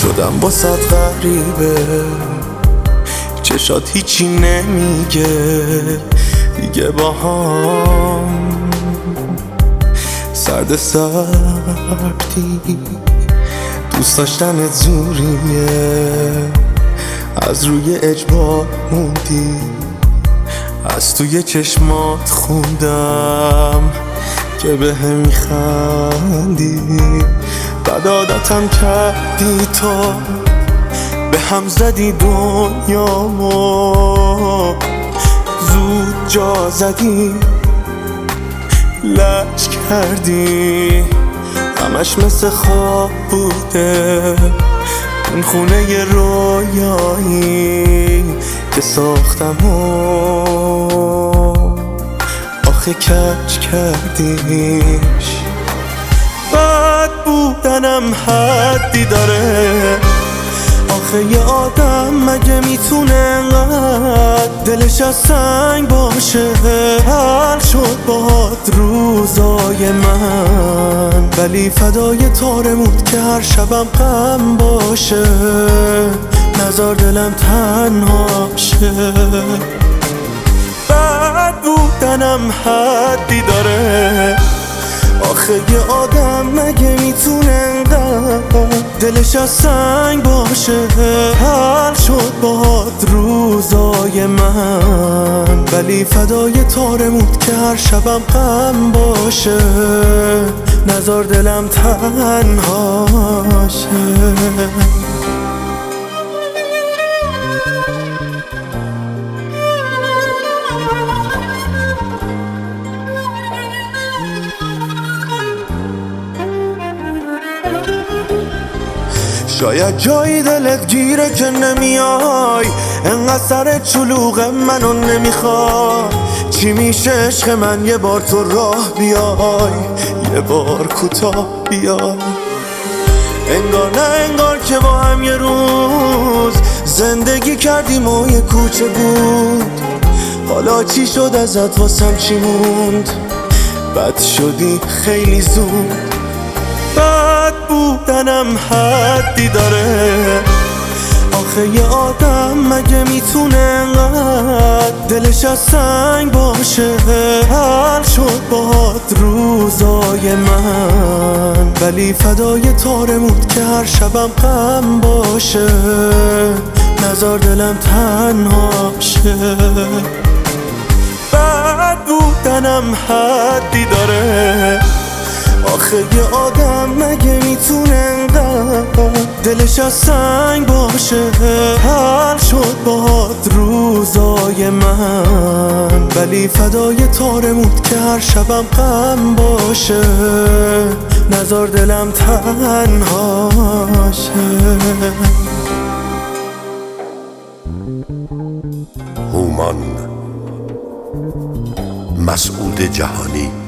شدم با صد غریبه، چشات هیچی نمیگه دیگه باهام سرد سردی. دوست داشتن زوریه، از روی اجبار موندی، از توی چشمات خوندم که به هم میخندی. بد عادتم کردی تا به هم زدی دنیامو، زود جا زدی لج کردی. همش مثل خواب بوده اون خونه رویایی که ساختم و آخه کج کردیش. بد بودنم حدی داره، آخه یه آدم مگه میتونه انقدر دلش از سنگ باشه؟ حل شد باهات روزای من، ولی فدای تارمود که هر شبم غم باشه، نذار دلم تنها شه. بد بودنم حدی داره، آخه یه آدم مگه میتونه انقدر دلش از سنگ باشه؟ حل شد باهات روزای من، ولی فدای تارمود که هر شبم غم باشه، نذار دلم تنها شه. شاید جایی دلت گیره که نمیای، انقدر سر چلوغ منو نمیخوای. چی میشه عشق من یه بار تو راه بیای، یه بار کوتاه بیای. انگار نه انگار که با هم یه روز زندگی کردیم و یه کوچه بود. حالا چی شد ازت واسم چی موند؟ بد شدی خیلی زود. بد بودنم حدی داره، آخه یه آدم مگه میتونه انقدر دلش از سنگ باشه؟ حل شد باهات روزای من، ولی فدای تارمود که هر شبم غم باشه، نذار دلم تنها شه. بد بودنم حدی داره، آخه یه آدم مگه میتونه انقدر دلش از سنگ باشه؟ حل شد باهات روزای من، ولی فدای تارمود که هر شبم غم باشه، نذار دلم تنها شه. هومان مسعود جهانی.